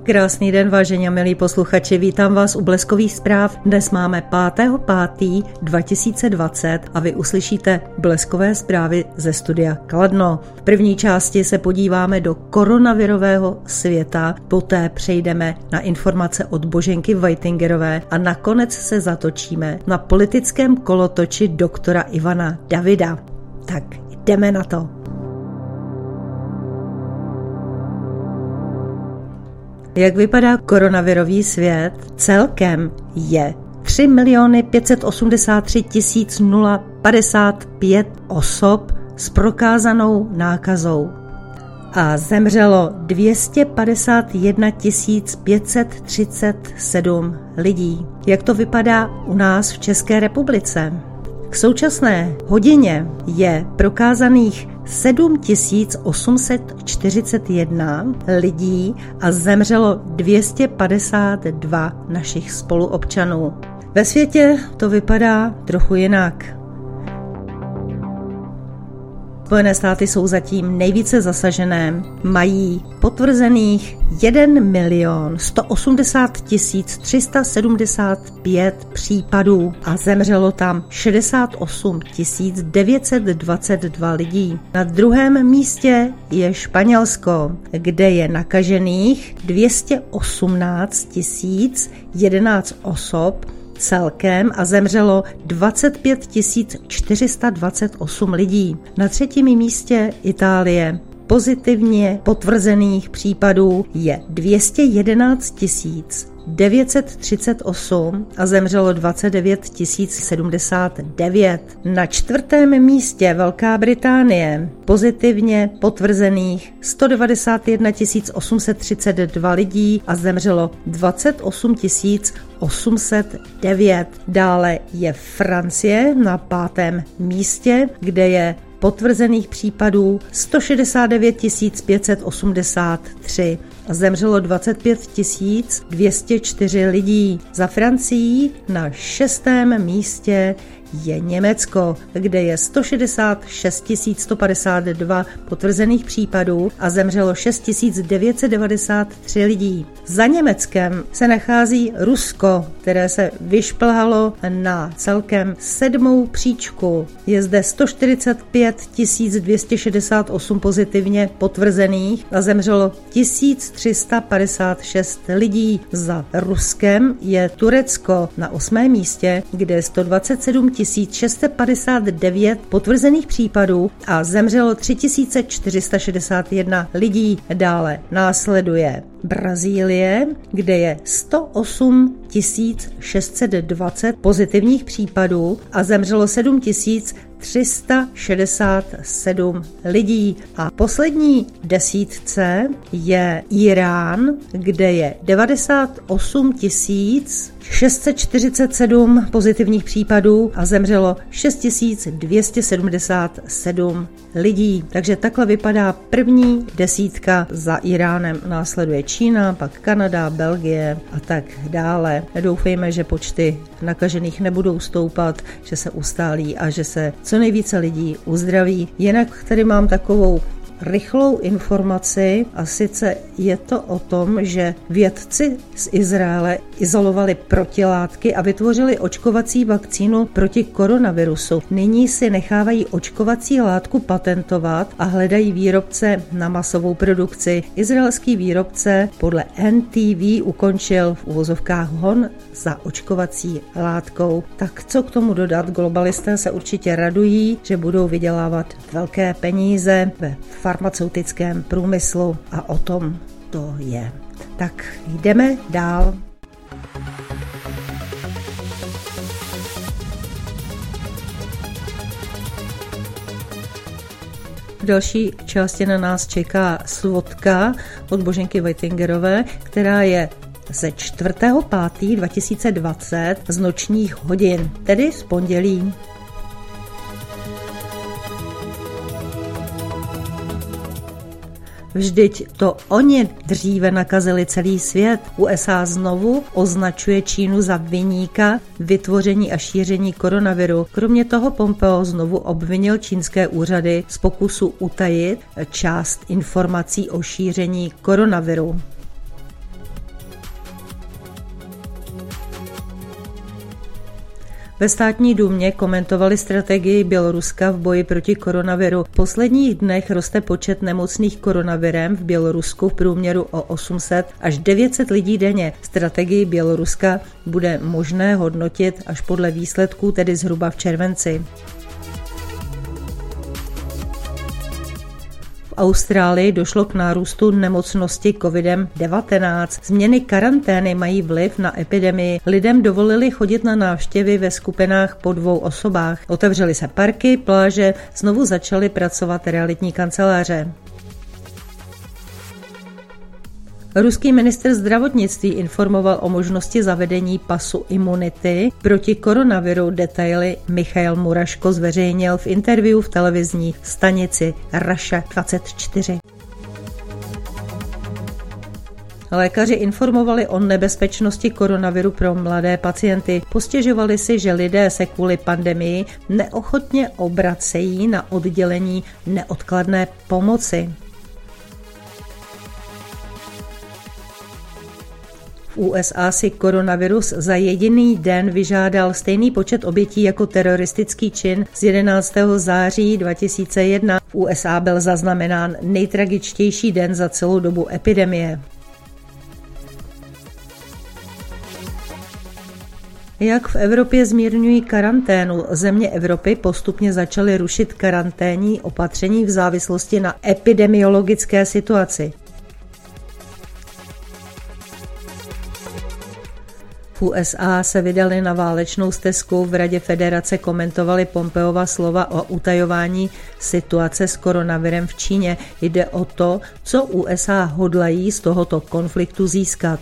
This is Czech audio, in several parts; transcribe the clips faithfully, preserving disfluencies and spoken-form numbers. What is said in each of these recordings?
Krásný den, vážení a milí posluchači, vítám vás u Bleskových zpráv. Dnes máme pátého pátého dva tisíce dvacet a vy uslyšíte Bleskové zprávy ze studia Kladno. V první části se podíváme do koronavirového světa, poté přejdeme na informace od Boženky Whitingerové a nakonec se zatočíme na politickém kolotoči doktora Ivana Davida. Tak jdeme na to. Jak vypadá koronavirový svět? Celkem je tři miliony pět set osmdesát tři tisíc padesát pět osob s prokázanou nákazou a zemřelo dvě stě padesát jedna tisíc pět set třicet sedm lidí. Jak to vypadá u nás v České republice? K současné hodině je prokázaných sedm tisíc osm set čtyřicet jedna lidí a zemřelo dvě stě padesát dva našich spoluobčanů. Ve světě to vypadá trochu jinak. Spojené státy jsou zatím nejvíce zasažené, mají potvrzených jedna milion sto osmdesát tisíc tři sta sedmdesát pět případů a zemřelo tam šedesát osm tisíc devět set dvacet dva lidí. Na druhém místě je Španělsko, kde je nakažených dvě stě osmnáct tisíc jedenáct osob celkem a zemřelo dvacet pět tisíc čtyři sta dvacet osm lidí. Na třetím místě Itálie. Pozitivně potvrzených případů je dvě stě jedenáct tisíc devět set třicet osm a zemřelo dvacet devět tisíc sedmdesát devět. Na čtvrtém místě Velká Británie. Pozitivně potvrzených sto devadesát jedna tisíc osm set třicet dva lidí a zemřelo dvacet osm tisíc osm set devět. Dále je Francie na pátém místě, kde je potvrzených případů sto šedesát devět tisíc pět set osmdesát tři a zemřelo dvacet pět tisíc dvě stě čtyři lidí. Za Francií na šestém místě je Německo, kde je sto šedesát šest tisíc sto padesát dva potvrzených případů a zemřelo šest tisíc devět set devadesát tři lidí. Za Německem se nachází Rusko, které se vyšplhalo na celkem sedmou příčku. Je zde sto čtyřicet pět tisíc dvě stě šedesát osm pozitivně potvrzených a zemřelo tisíc tři sta padesát šest lidí. Za Ruskem je Turecko na osmém místě, kde je sto dvacet sedm tisíc šest set padesát devět potvrzených případů a zemřelo tři tisíce čtyři sta šedesát jedna lidí. Dále následuje Brazílie, kde je sto osm tisíc šest set dvacet pozitivních případů a zemřelo sedm tisíc tři sta šedesát sedm lidí. A poslední desítce je Irán, kde je devadesát osm tisíc šest set čtyřicet sedm pozitivních případů a zemřelo šest tisíc dvě stě sedmdesát sedm lidí. Takže takhle vypadá první desítka. Za Iránem následuje Čína, pak Kanada, Belgie a tak dále. Doufejme, že počty nakažených nebudou stoupat, že se ustálí a že se co nejvíce lidí uzdraví. Jinak tady mám takovou rychlou informaci a sice je to o tom, že vědci z Izraele izolovali protilátky a vytvořili očkovací vakcínu proti koronavirusu. Nyní si nechávají očkovací látku patentovat a hledají výrobce na masovou produkci. Izraelský výrobce podle N T V ukončil v uvozovkách hon za očkovací látkou. Tak co k tomu dodat? Globalisté se určitě radují, že budou vydělávat velké peníze ve farmaceutickém průmyslu a o tom to je. Tak jdeme dál. V další části na nás čeká svodka od Boženky Whitingerové, která je ze čtvrtého pátého dva tisíce dvacet z nočních hodin, tedy z pondělí. Vždyť to oni dříve nakazili celý svět. U S A znovu označuje Čínu za viníka vytvoření a šíření koronaviru. Kromě toho Pompeo znovu obvinil čínské úřady z pokusu utajit část informací o šíření koronaviru. Ve státní důmě komentovali strategii Běloruska v boji proti koronaviru. V posledních dnech roste počet nemocných koronavirem v Bělorusku v průměru o osm set až devět set lidí denně. Strategii Běloruska bude možné hodnotit až podle výsledků, tedy zhruba v červenci. V Austrálii došlo k nárůstu nemocnosti kovidem devatenáct. Změny karantény mají vliv na epidemii. Lidem dovolili chodit na návštěvy ve skupinách po dvou osobách. Otevřely se parky, pláže, znovu začaly pracovat realitní kanceláře. Ruský ministr zdravotnictví informoval o možnosti zavedení pasu imunity proti koronaviru. Detaily Michail Muraško zveřejnil v interview v televizní stanici Russia dvacet čtyři. Lékaři informovali o nebezpečnosti koronaviru pro mladé pacienty. Postěžovali si, že lidé se kvůli pandemii neochotně obracejí na oddělení neodkladné pomoci. V U S A si koronavirus za jediný den vyžádal stejný počet obětí jako teroristický čin z jedenáctého září dva tisíce jedna. V U S A byl zaznamenán nejtragičtější den za celou dobu epidemie. Jak v Evropě zmírňují karanténu? Země Evropy postupně začaly rušit karanténní opatření v závislosti na epidemiologické situaci. V U S A se vydali na válečnou stezku, v Radě federace komentovali Pompeova slova o utajování situace s koronavirem v Číně. Jde o to, co U S A hodlají z tohoto konfliktu získat.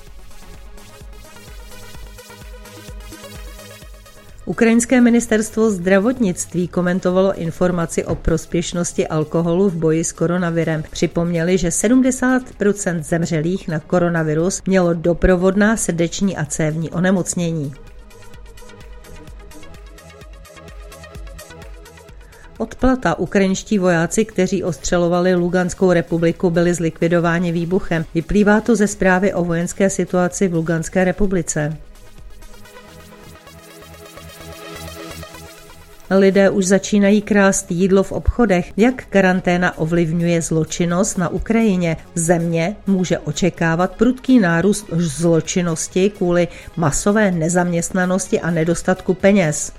Ukrajinské ministerstvo zdravotnictví komentovalo informaci o prospěšnosti alkoholu v boji s koronavirem. Připomněli, že sedmdesát procent zemřelých na koronavirus mělo doprovodná srdeční a cévní onemocnění. Odplata. Ukrajinští vojáci, kteří ostřelovali Luganskou republiku, byli zlikvidováni výbuchem. Vyplývá to ze zprávy o vojenské situaci v Luganské republice. Lidé už začínají krást jídlo v obchodech. Jak karanténa ovlivňuje zločinnost na Ukrajině? Země může očekávat prudký nárůst zločinnosti kvůli masové nezaměstnanosti a nedostatku peněz.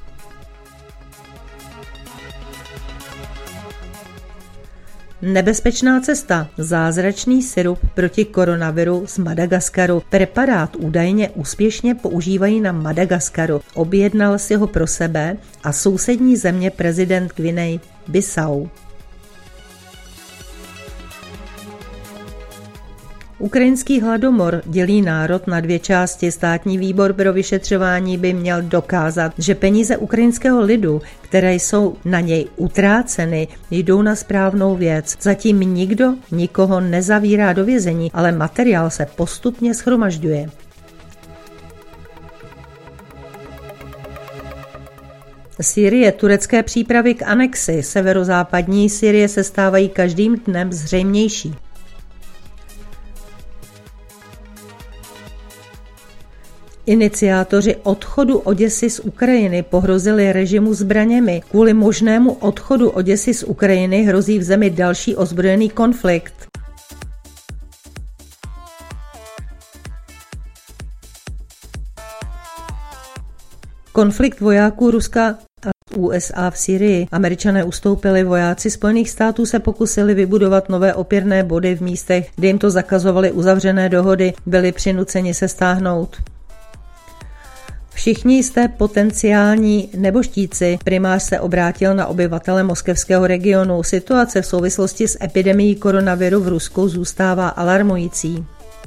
Nebezpečná cesta. Zázračný sirup proti koronaviru z Madagaskaru. Preparát údajně úspěšně používají na Madagaskaru. Objednal si ho pro sebe a sousední země prezident Guiney Bissau. Ukrajinský hladomor dělí národ na dvě části. Státní výbor pro vyšetřování by měl dokázat, že peníze ukrajinského lidu, které jsou na něj utráceny, jdou na správnou věc. Zatím nikdo nikoho nezavírá do vězení, ale materiál se postupně shromažďuje. Sýrie. Turecké přípravy k anexi severozápadní Sýrie se stávají každým dnem zřejmější. Iniciátoři odchodu Oděsy z Ukrajiny pohrozili režimu zbraněmi. Kvůli možnému odchodu Oděsy z Ukrajiny hrozí v zemi další ozbrojený konflikt. Konflikt vojáků Ruska a U S A v Sýrii. Američané ustoupili, vojáci Spojených států se pokusili vybudovat nové opěrné body v místech, kde jim to zakazovaly uzavřené dohody, byli přinuceni se stáhnout. Všichni jste potenciální nebožtíci. Primář se obrátil na obyvatele moskevského regionu. Situace v souvislosti s epidemií koronaviru v Rusku zůstává alarmující.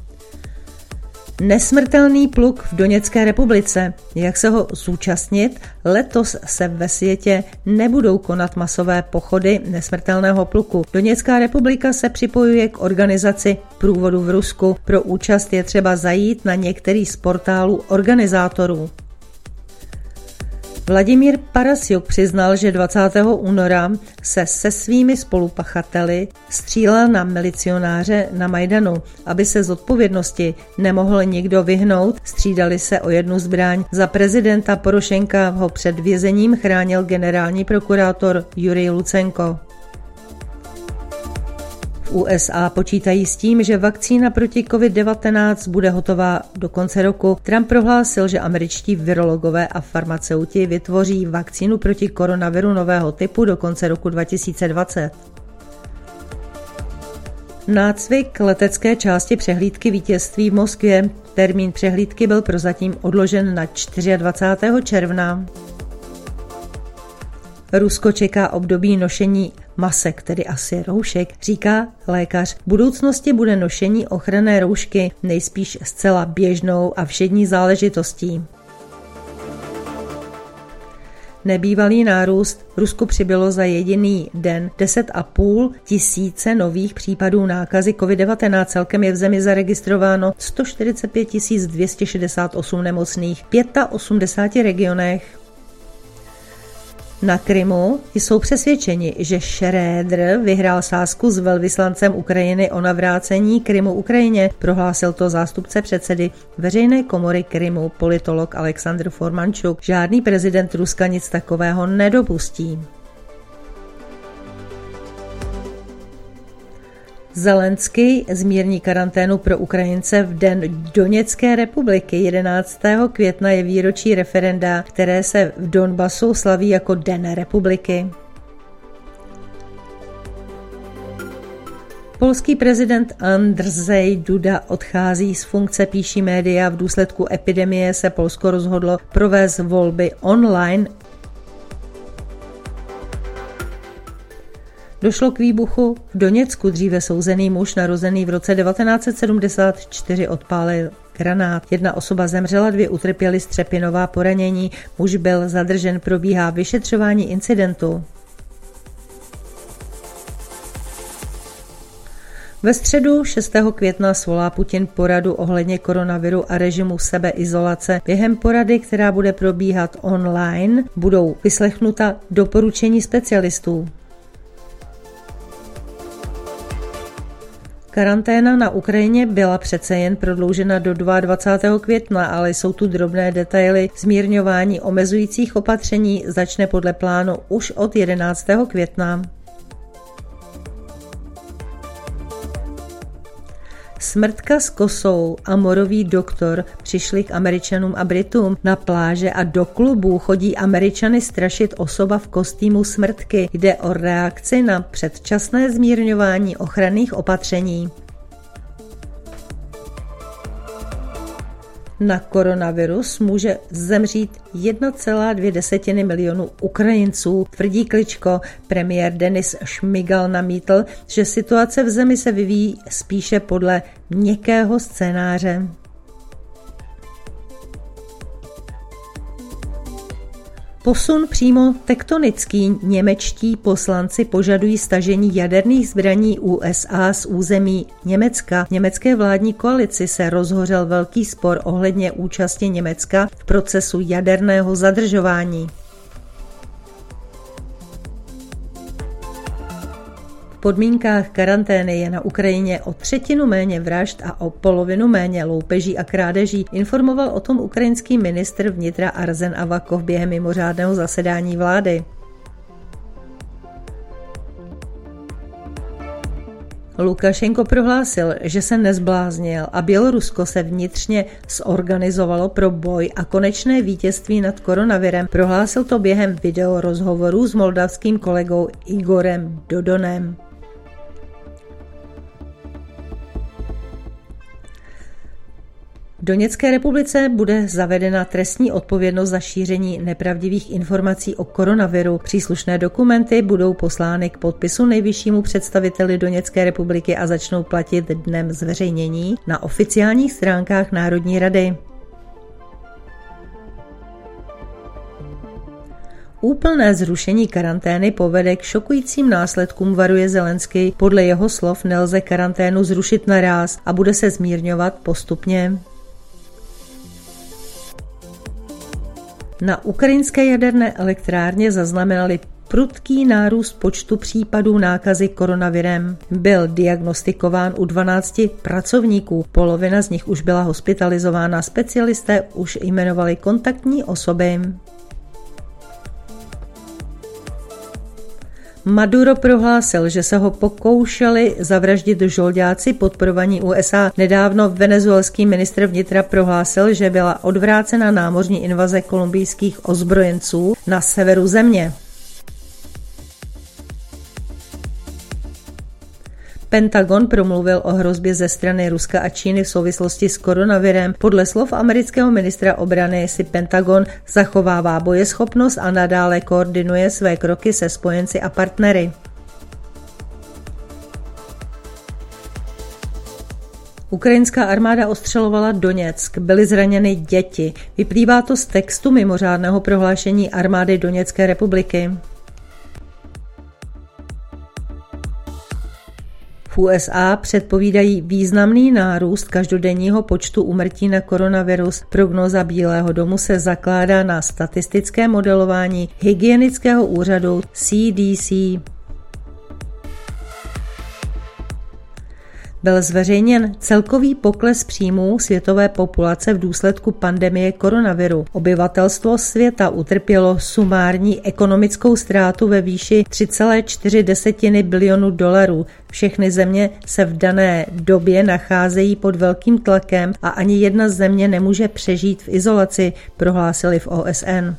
Nesmrtelný pluk v Doněcké republice. Jak se ho zúčastnit? Letos se ve světě nebudou konat masové pochody nesmrtelného pluku. Doněcká republika se připojuje k organizaci průvodu v Rusku. Pro účast je třeba zajít na některý z portálů organizátorů. Vladimír Parasjuk přiznal, že dvacátého února se se svými spolupachateli střílel na milicionáře na Majdanu. Aby se z odpovědnosti nemohl nikdo vyhnout, střídali se o jednu zbraň. Za prezidenta Porošenka ho před vězením chránil generální prokurátor Jurij Lucenko. V U S A počítají s tím, že vakcína proti covid devatenáct bude hotová do konce roku. Trump prohlásil, že američtí virologové a farmaceuti vytvoří vakcínu proti koronaviru nového typu do konce roku dva tisíce dvacet. Nácvik letecké části přehlídky vítězství v Moskvě. Termín přehlídky byl prozatím odložen na dvacátého čtvrtého června. Rusko čeká období nošení masek, tedy asi roušek, říká lékař. V budoucnosti bude nošení ochranné roušky nejspíš zcela běžnou a všední záležitostí. Nebývalý nárůst. V Rusku přibylo za jediný den deset a půl tisíce nových případů nákazy covid devatenáct. Celkem je v zemi zaregistrováno sto čtyřicet pět tisíc dvě stě šedesát osm nemocných v osmdesáti pěti regionech. Na Krymu jsou přesvědčeni, že Šrédr vyhrál sázku s velvyslancem Ukrajiny o navrácení Krymu Ukrajině. Prohlásil to zástupce předsedy veřejné komory Krymu, politolog Aleksandr Formančuk. Žádný prezident Ruska nic takového nedopustí. Zelenský zmírní karanténu pro Ukrajince v den Doněcké republiky. jedenáctého května je výročí referenda, které se v Donbasu slaví jako Den republiky. Polský prezident Andrzej Duda odchází z funkce, píší média. V důsledku epidemie se Polsko rozhodlo provést volby online. Došlo k výbuchu v Doněcku. Dříve souzený muž narozený v roce devatenáct set sedmdesát čtyři odpálil granát. Jedna osoba zemřela, dvě utrpěly střepinová poranění. Muž byl zadržen, probíhá vyšetřování incidentu. Ve středu šestého května svolá Putin poradu ohledně koronaviru a režimu sebeizolace. Během porady, která bude probíhat online, budou vyslechnuta doporučení specialistů. Karanténa na Ukrajině byla přece jen prodloužena do dvacátého druhého května, ale jsou tu drobné detaily. Zmírňování omezujících opatření začne podle plánu už od jedenáctého května. Smrtka s kosou a morový doktor přišli k Američanům a Britům. Na pláže a do klubů chodí Američany strašit osoba v kostýmu smrtky. Jde o reakci na předčasné zmírňování ochranných opatření. Na koronavirus může zemřít jedna celá dvě desetiny milionu Ukrajinců, tvrdí Kličko. Premiér Denis Šmigal namítl, že situace v zemi se vyvíjí spíše podle měkkého scénáře. Posun přímo tektonický. Němečtí poslanci požadují stažení jaderných zbraní U S A z území Německa. V německé vládní koalici se rozhořel velký spor ohledně účasti Německa v procesu jaderného zadržování. V podmínkách karantény je na Ukrajině o třetinu méně vražd a o polovinu méně loupeží a krádeží. Informoval o tom ukrajinský ministr vnitra Arzen Avakov během mimořádného zasedání vlády. Lukašenko prohlásil, že se nezbláznil a Bělorusko se vnitřně zorganizovalo pro boj a konečné vítězství nad koronavirem. Prohlásil to během videorozhovoru s moldavským kolegou Igorem Dodonem. V Doněcké republice bude zavedena trestní odpovědnost za šíření nepravdivých informací o koronaviru. Příslušné dokumenty budou poslány k podpisu nejvyššímu představiteli Doněcké republiky a začnou platit dnem zveřejnění na oficiálních stránkách Národní rady. Úplné zrušení karantény povede k šokujícím následkům, varuje Zelenský. Podle jeho slov nelze karanténu zrušit naráz a bude se zmírňovat postupně. Na ukrajinské jaderné elektrárně zaznamenali prudký nárůst počtu případů nákazy koronavirem. Byl diagnostikován u dvanácti pracovníků, polovina z nich už byla hospitalizována, specialisté už jmenovali kontaktní osoby. Maduro prohlásil, že se ho pokoušeli zavraždit žoldáci podporovaní U S A. Nedávno venezuelský ministr vnitra prohlásil, že byla odvrácena námořní invaze kolumbijských ozbrojenců na severu země. Pentagon promluvil o hrozbě ze strany Ruska a Číny v souvislosti s koronavirem. Podle slov amerického ministra obrany si Pentagon zachovává bojeschopnost a nadále koordinuje své kroky se spojenci a partnery. Ukrajinská armáda ostřelovala Doněck, byly zraněny děti. Vyplývá to z textu mimořádného prohlášení armády Doněcké republiky. V U S A předpovídají významný nárůst každodenního počtu úmrtí na koronavirus. Prognóza Bílého domu se zakládá na statistické modelování hygienického úřadu C D C. Byl zveřejněn celkový pokles příjmů světové populace v důsledku pandemie koronaviru. Obyvatelstvo světa utrpělo sumární ekonomickou ztrátu ve výši tři celé čtyři bilionu dolarů. Všechny země se v dané době nacházejí pod velkým tlakem a ani jedna země nemůže přežít v izolaci, prohlásili v O S N.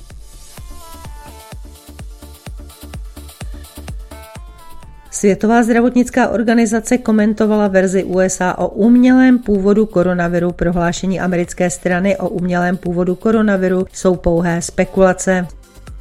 Světová zdravotnická organizace komentovala verzi U S A o umělém původu koronaviru. Prohlášení americké strany o umělém původu koronaviru jsou pouhé spekulace.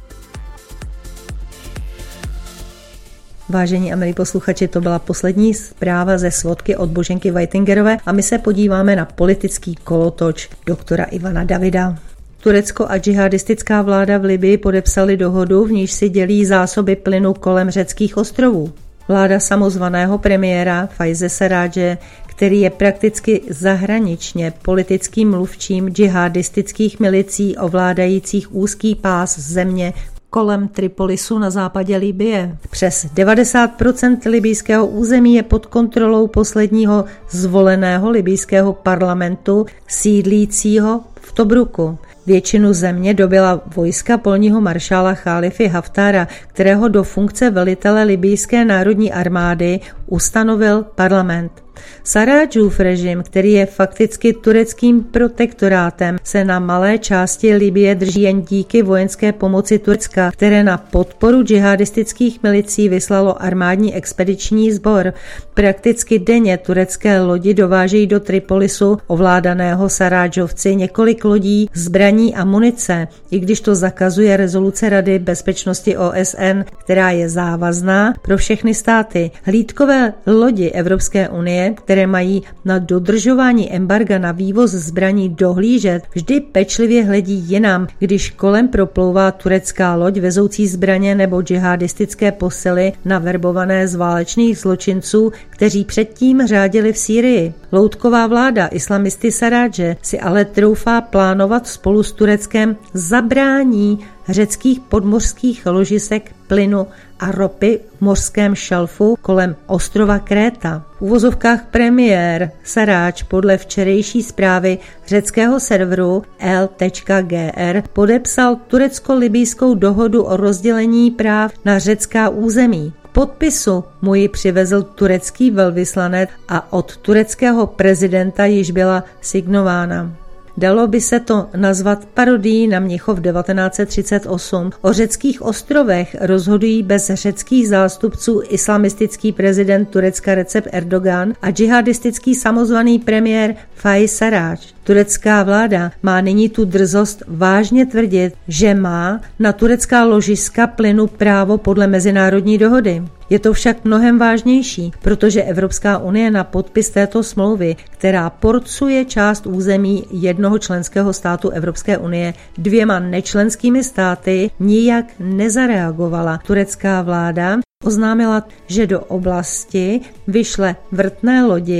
Vážení a milí posluchači, to byla poslední zpráva ze svodky od Boženky Whitingerové a my se podíváme na politický kolotoč doktora Ivana Davida. Turecko a džihadistická vláda v Libyi podepsali dohodu, v níž si dělí zásoby plynu kolem řeckých ostrovů. Vláda samozvaného premiéra Fajze Sarradže, který je prakticky zahraničně politickým mluvčím džihadistických milicí ovládajících úzký pás země kolem Tripolisu na západě Libye. Přes devadesát procent libijského území je pod kontrolou posledního zvoleného libijského parlamentu sídlícího v Tobruku. Většinu země dobyla vojska polního maršála Chálify Haftara, kterého do funkce velitele libijské národní armády ustanovil parlament. Sarradžův režim, který je fakticky tureckým protektorátem, se na malé části Libye drží jen díky vojenské pomoci Turecka, které na podporu džihadistických milicí vyslalo armádní expediční sbor. Prakticky denně turecké lodi dovážejí do Tripolisu, ovládaného Sarradžovci, několik lodí, zbraní a munice, i když to zakazuje rezoluce Rady bezpečnosti O S N, která je závazná pro všechny státy. Hlídkové lodi Evropské unie, které mají na dodržování embarga na vývoz zbraní dohlížet, vždy pečlivě hledí jinam, když kolem proplouvá turecká loď vezoucí zbraně nebo džihadistické posily naverbované z válečných zločinců, kteří předtím řádili v Sýrii. Loutková vláda islamisty Sarradže si ale troufá plánovat spolu s Tureckem zabrání řeckých podmořských ložisek plynu a ropy v mořském šelfu kolem ostrova Kréta. V uvozovkách premiér Sarradž podle včerejší zprávy řeckého serveru L tečka G R podepsal turecko-libijskou dohodu o rozdělení práv na řecká území. K podpisu mu ji přivezl turecký velvyslanec a od tureckého prezidenta již byla signována. Dalo by se to nazvat parodií na Mnichov devatenáct set třicet osm. O řeckých ostrovech rozhodují bez řeckých zástupců islamistický prezident Turecka Recep Erdogan a džihadistický samozvaný premiér Fajz Sarradž. Turecká vláda má nyní tu drzost vážně tvrdit, že má na turecká ložiska plynu právo podle mezinárodní dohody. Je to však mnohem vážnější, protože Evropská unie na podpis této smlouvy, která porcuje část území jednoho členského státu Evropské unie dvěma nečlenskými státy, nijak nezareagovala. Turecká vláda oznámila, že do oblasti vyšle vrtné lodi,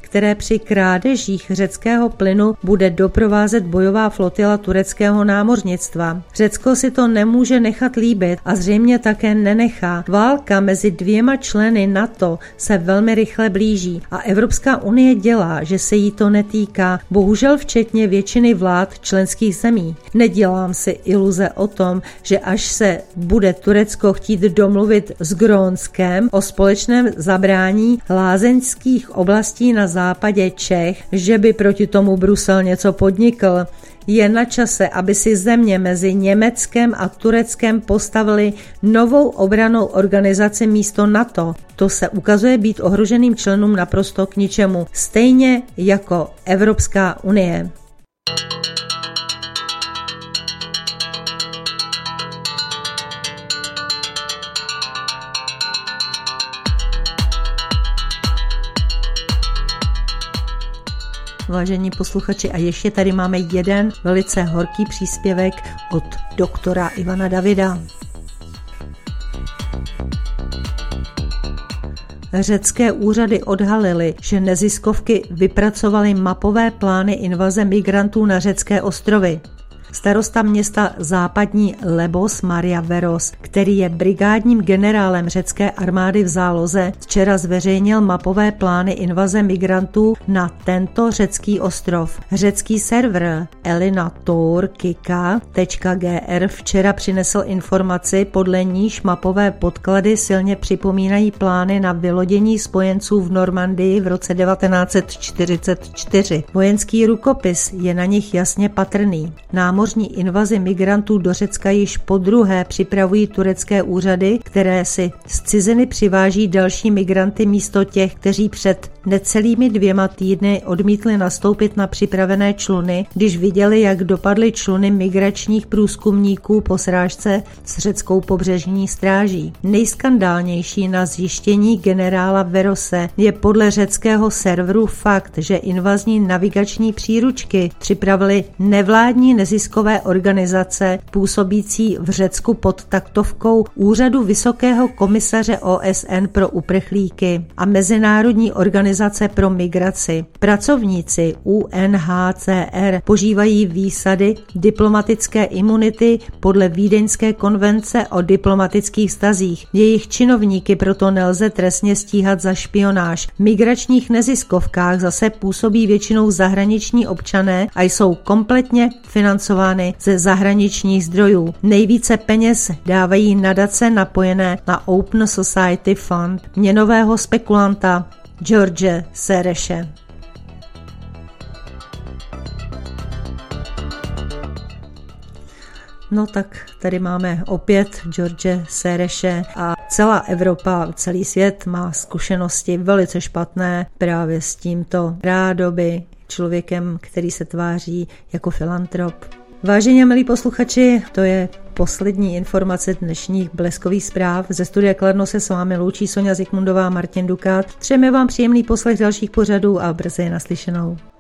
které při krádežích řeckého plynu bude doprovázet bojová flotila tureckého námořnictva. Řecko si to nemůže nechat líbit a zřejmě také nenechá. Válka mezi dvěma členy NATO se velmi rychle blíží a Evropská unie dělá, že se jí to netýká, bohužel včetně většiny vlád členských zemí. Nedělám si iluze o tom, že až se bude Turecko chtít domluvit s Grónskem o společném zabrání lázeňských oblastí na západě Čech, že by proti tomu Brusel něco podnikl. Je na čase, aby si země mezi Německem a Tureckem postavili novou obrannou organizaci místo NATO. To se ukazuje být ohroženým členům naprosto k ničemu, stejně jako Evropská unie. Vážení posluchači, a ještě tady máme jeden velice horký příspěvek od doktora Ivana Davida. Řecké úřady odhalily, že neziskovky vypracovaly mapové plány invaze migrantů na řecké ostrovy. Starosta města západní Lebos Maria Veros, který je brigádním generálem řecké armády v záloze, včera zveřejnil mapové plány invaze migrantů na tento řecký ostrov. Řecký server elinatorkika tečka g r včera přinesl informaci, podle níž mapové podklady silně připomínají plány na vylodění spojenců v Normandii v roce devatenáct set čtyřicet čtyři. Vojenský rukopis je na nich jasně patrný. Námořní invazi migrantů do Řecka již podruhé připravují turecké úřady, které si z ciziny přiváží další migranty místo těch, kteří před necelými dvěma týdny odmítli nastoupit na připravené čluny, když viděli, jak dopadly čluny migračních průzkumníků po srážce s řeckou pobřežní stráží. Nejskandálnější na zjištění generála Verose je podle řeckého serveru fakt, že invazní navigační příručky připravily nevládní neziskové organizace působící v Řecku pod taktovkou Úřadu Vysokého komisaře O S N pro uprchlíky a Mezinárodní organizace pro migraci. Pracovníci U N H C R požívají výsady diplomatické imunity podle Vídeňské konvence o diplomatických vztazích. Jejich činovníky proto nelze trestně stíhat za špionáž. V migračních neziskovkách zase působí většinou zahraniční občané a jsou kompletně financovány ze zahraničních zdrojů. Nejvíce peněz dávají nadace napojené na Open Society Fund měnového spekulanta George Sereše. No tak tady máme opět George Sereše a celá Evropa, celý svět má zkušenosti velice špatné právě s tímto rádoby člověkem, který se tváří jako filantrop. Vážení a milí posluchači, to je poslední informace dnešních bleskových zpráv. Ze studia Kladno se s vámi loučí Sonja Zikmundová a Martin Dukát. Přejeme vám příjemný poslech dalších pořadů a brzy naslyšenou.